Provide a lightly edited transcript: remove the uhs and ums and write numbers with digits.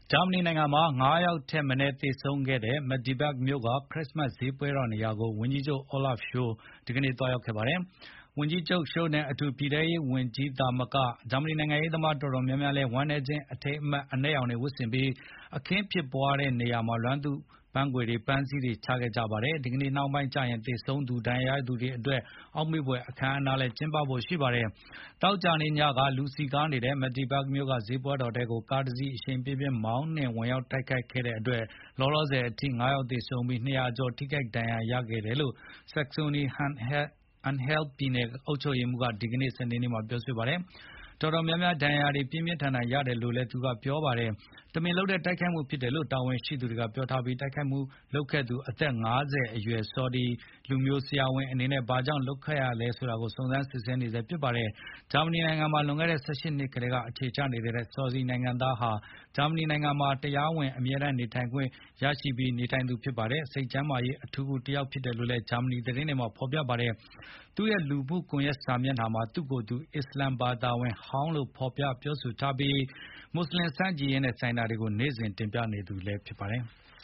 ဂျာမနီနိုင်ငံမှာ9 ယောက်ထက်မနည်းသေဆုံးခဲ့တဲ့ Magdeburg မြို့က ခရစ္စမတ်ဈေးပွဲတော်နေရာကို ဝန်ကြီးချုပ် Olaf Scholz ဒီကနေ့သွားရောက်ခဲ့ပါတယ်။ ဝန်ကြီးချုပ် Scholz နဲ့အတူ ပြည်ထဲရေးဝန်ကြီးသာမက ဂျာမနီနိုင်ငံရေးသမားတော်တော်များများလည်း ဝမ်းနည်းခြင်းအထိမ်းအမှတ် အနက်ရောင်တွေဝတ်ဆင်ပြီး အခင်းဖြစ်ပွားတဲ့နေရာမှာ လွမ်းသူ့ပန်းခွေပန်းစည်းတွေချခဲ့ကြပါတယ်။ ဒီကနေ့နှောင်းပိုင်းကျရင် သေဆုံးသူဒဏ်ရာရသူတွေအတွက် အောက်မေ့ဖွယ်အခမ်းအနားလည်းကျင်းပဖို့ရှိပါတယ်။ သောကြာနေ့ညက လူစည်ကားနေတဲ့ Magdeburg မြို့က ဈေးပွဲတော်ထဲကို ကားတစီး အရှိန်ပြင်းပြင်းမောင်းနှင်ဝင်ရောက်တိုက်ခိုက်ခဲ့တဲ့အတွက် လောလောဆယ်အထိ ၅ ယောက်သေဆုံးပြီး 200 ကျော် ထိခိုက်ဒဏ်ရာရခဲ့တယ်လို့ Saxony-Anhalt ပြည်နယ်အုပ်ချုပ်ရေးမှူးက ဒီကနေ့ စနေနေ့မှာပြောပါတယ်။ တော်တော်များများဒဏ်ရာတွေပြင်းပြင်းထန်ထန်ရတယ်လို့လည်းသူကပြောပါတယ်။ တမင်လုပ်တဲ့တိုက်ခိုက်မှုဖြစ်တယ်လို့ တာဝန်ရှိသူတွေကပြောထားပြီး တိုက်ခိုက်မှုလုပ်ခဲ့သူ အသက် 50 အရွယ် ဆော်ဒီလူမျိုးဆရာဝန်အနေနဲ့ ဘာကြောင့်လုပ်ခဲ့ရသလဲဆိုတာကို စုံစမ်းစစ်ဆေးနေဆဲဖြစ်ပါတယ်။ ဂျာမနီနိုင်ငံမှာ လွန်ခဲ့တဲ့ 18 နှစ်ကတည်းက အခြေချနေတဲ့ ဆော်ဒီနိုင်ငံသားဟာ ဂျာမနီနိုင်ငံမှာ တရားဝင်အမြဲတမ်းနေထိုင်ခွင့်ရရှိပြီးနေထိုင်သူဖြစ်ပါတယ်။ စိတ်ကျန်းမာရေးအထူးကုတယောက်ဖြစ်တယ်လို့လည်း ဂျာမနီသတင်းတွေမှာဖေါ်ပြပါတယ်။ သူ့ရဲ့လူမှုကွန်ရက်စာမျက်နှာမှာ သူ့ကိုယ်သူ အစ္စလာမ်ဘာသာဝင်ဟောင်းလို့ဖေါ်ပြပြောဆိုထားပြီး မွတ်ဆလင်ဆန့်ကျင်ရေးနဲ့ဆိုင်တာတွေကို နေ့စဉ်တင်ပြနေသူလည်းဖြစ်ပါတယ်။